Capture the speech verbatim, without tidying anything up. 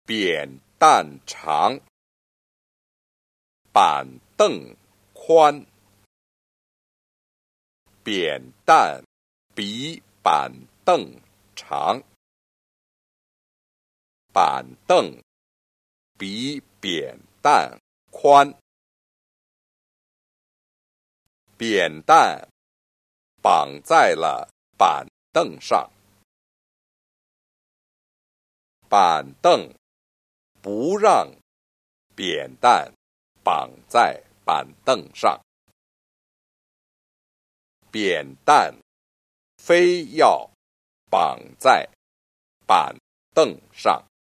扁担长，板凳宽。扁担比板凳长，板凳比扁担宽。扁担绑在了板凳上，板凳不让扁担绑在板凳上，扁担非要绑在板凳上。